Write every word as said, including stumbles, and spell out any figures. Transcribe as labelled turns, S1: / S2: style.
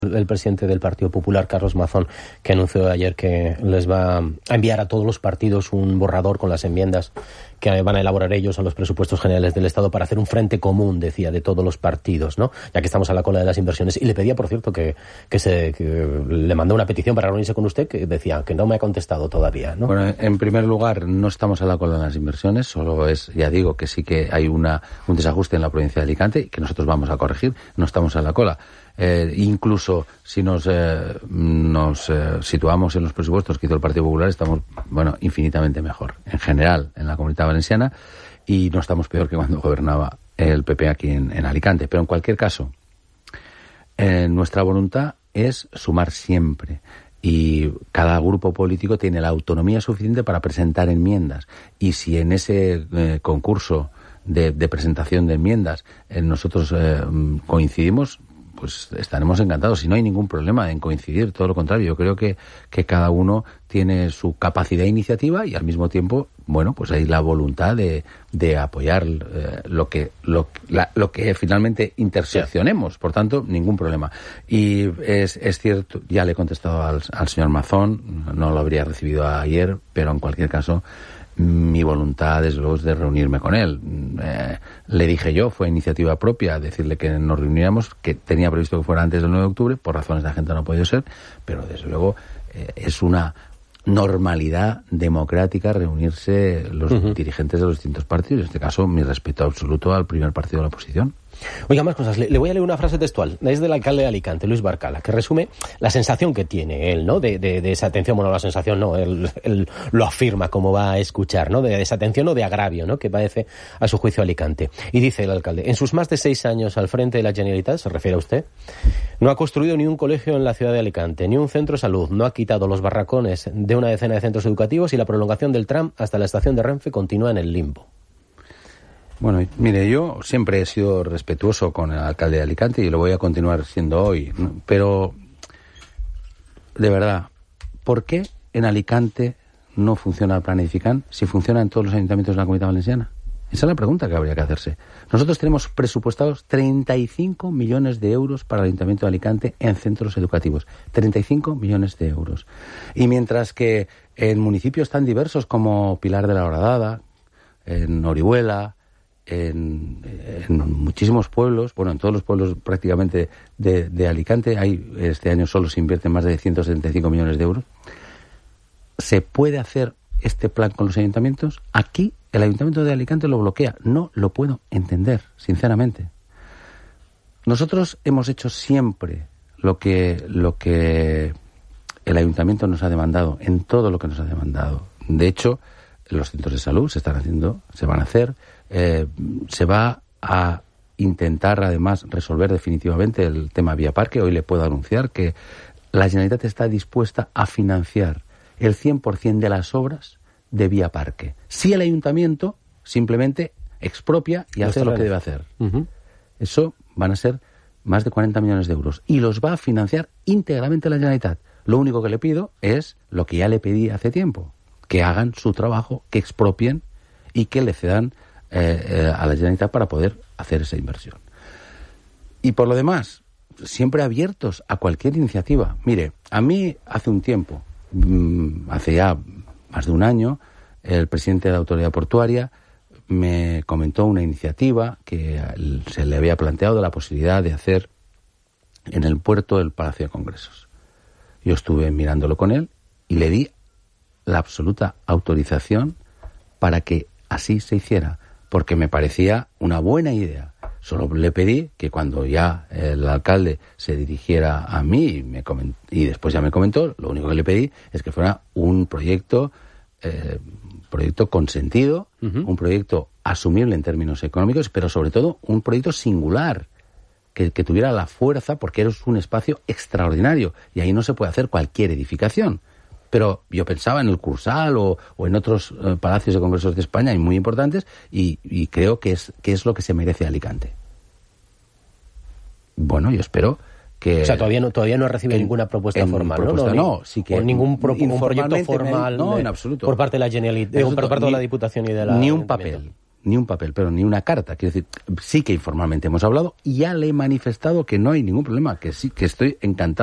S1: El presidente del Partido Popular, Carlos Mazón, que anunció ayer que les va a enviar a todos los partidos un borrador con las enmiendas que van a elaborar ellos a los presupuestos generales del Estado para hacer un frente común, decía, de todos los partidos, ¿no? Ya que estamos a la cola de las inversiones. Y le pedía, por cierto, que, que, se, que le mandó una petición para reunirse con usted, que decía que no me ha contestado todavía, ¿no?
S2: Bueno, en primer lugar, no estamos a la cola de las inversiones, solo es, ya digo, que sí que hay una un desajuste en la provincia de Alicante, que nosotros vamos a corregir, no estamos a la cola. Eh, incluso si nos, eh, nos eh, situamos en los presupuestos que hizo el Partido Popular, estamos, bueno, infinitamente mejor, en general, en la Comunidad Valenciana, y no estamos peor que cuando gobernaba el P P aquí en, en Alicante. Pero en cualquier caso, eh, nuestra voluntad es sumar siempre, y cada grupo político tiene la autonomía suficiente para presentar enmiendas, y si en ese eh, concurso de, de presentación de enmiendas eh, nosotros eh, coincidimos, pues estaremos encantados, y no hay ningún problema en coincidir, todo lo contrario. Yo creo que, que cada uno tiene su capacidad de iniciativa y al mismo tiempo, bueno, pues hay la voluntad de, de apoyar eh, lo que lo, la, lo que finalmente interseccionemos, por tanto, ningún problema. Y es, es cierto, ya le he contestado al, al señor Mazón, no lo habría recibido ayer, pero en cualquier caso, mi voluntad, desde luego, es de reunirme con él. Eh, le dije yo, fue iniciativa propia, decirle que nos reuniríamos, que tenía previsto que fuera antes del nueve de octubre, por razones de agenda no ha podido ser, pero desde luego eh, es una normalidad democrática reunirse los uh-huh. dirigentes de los distintos partidos. En este caso, mi respeto absoluto al primer partido de la oposición.
S1: Oiga, más cosas. Le, le voy a leer una frase textual. Es del alcalde de Alicante, Luis Barcala, que resume la sensación que tiene él, ¿no? De, de, de desatención. Bueno, la sensación no, él, él lo afirma como va a escuchar, ¿no? De desatención o de agravio, ¿no? Que padece a su juicio Alicante. Y dice el alcalde, en sus más de seis años al frente de la Generalitat, se refiere a usted, no ha construido ni un colegio en la ciudad de Alicante, ni un centro de salud, no ha quitado los barracones de una decena de centros educativos y la prolongación del tram hasta la estación de Renfe continúa en el limbo.
S2: Bueno, mire, yo siempre he sido respetuoso con el alcalde de Alicante y lo voy a continuar siendo hoy, ¿no? Pero, de verdad, ¿por qué en Alicante no funciona el plan Edifican si funciona en todos los ayuntamientos de la Comunidad Valenciana? Esa es la pregunta que habría que hacerse. Nosotros tenemos presupuestados treinta y cinco millones de euros para el Ayuntamiento de Alicante en centros educativos. treinta y cinco millones de euros. Y mientras que en municipios tan diversos como Pilar de la Horadada, en Orihuela, En, en muchísimos pueblos, bueno, en todos los pueblos prácticamente de, de Alicante, hay, este año solo se invierten más de ciento setenta y cinco millones de euros. ¿Se puede hacer este plan con los ayuntamientos? Aquí el Ayuntamiento de Alicante lo bloquea. No lo puedo entender, sinceramente. Nosotros hemos hecho siempre lo que, lo que el Ayuntamiento nos ha demandado, en todo lo que nos ha demandado. De hecho, los centros de salud se están haciendo, se van a hacer. Eh, se va a intentar, además, resolver definitivamente el tema Vía Parque. Hoy le puedo anunciar que la Generalitat está dispuesta a financiar el cien por ciento de las obras de Vía Parque. Si el Ayuntamiento simplemente expropia y hace lo que debe hacer. Uh-huh. Eso van a ser más de cuarenta millones de euros. Y los va a financiar íntegramente la Generalitat. Lo único que le pido es lo que ya le pedí hace tiempo. Que hagan su trabajo, que expropien y que le cedan Eh, eh, a la Generalitat para poder hacer esa inversión. Y por lo demás, siempre abiertos a cualquier iniciativa. Mire, a mí hace un tiempo, mmm, hace ya más de un año, el presidente de la Autoridad Portuaria me comentó una iniciativa que se le había planteado de la posibilidad de hacer en el puerto el Palacio de Congresos. Yo estuve mirándolo con él y le di la absoluta autorización para que así se hiciera, porque me parecía una buena idea. Solo le pedí que cuando ya el alcalde se dirigiera a mí y, me coment- y después ya me comentó, lo único que le pedí es que fuera un proyecto, eh, proyecto consentido, uh-huh. un proyecto asumible en términos económicos, pero sobre todo un proyecto singular, que, que tuviera la fuerza, porque es un espacio extraordinario y ahí no se puede hacer cualquier edificación. Pero yo pensaba en el Cursal o, o en otros eh, palacios de congresos de España, y muy importantes, y, y creo que es, que es lo que se merece Alicante. Bueno, yo espero que...
S1: O sea, todavía no, todavía no ha recibido en, ninguna propuesta formal,
S2: propuesta,
S1: ¿no?
S2: No, sí que...
S1: O ningún pro, un proyecto formal
S2: no, en absoluto.
S1: Por parte de la Generalitat, por parte de la Diputación y de la...
S2: Ni un papel, ni un papel, pero ni una carta. Quiero decir, sí que informalmente hemos hablado y ya le he manifestado que no hay ningún problema, que sí, que estoy encantado.